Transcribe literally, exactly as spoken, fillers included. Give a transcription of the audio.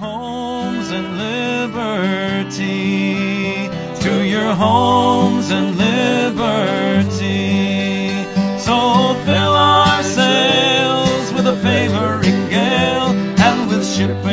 homes and liberty, to your homes and liberty. So fill our sails with a favoring gale, and with ship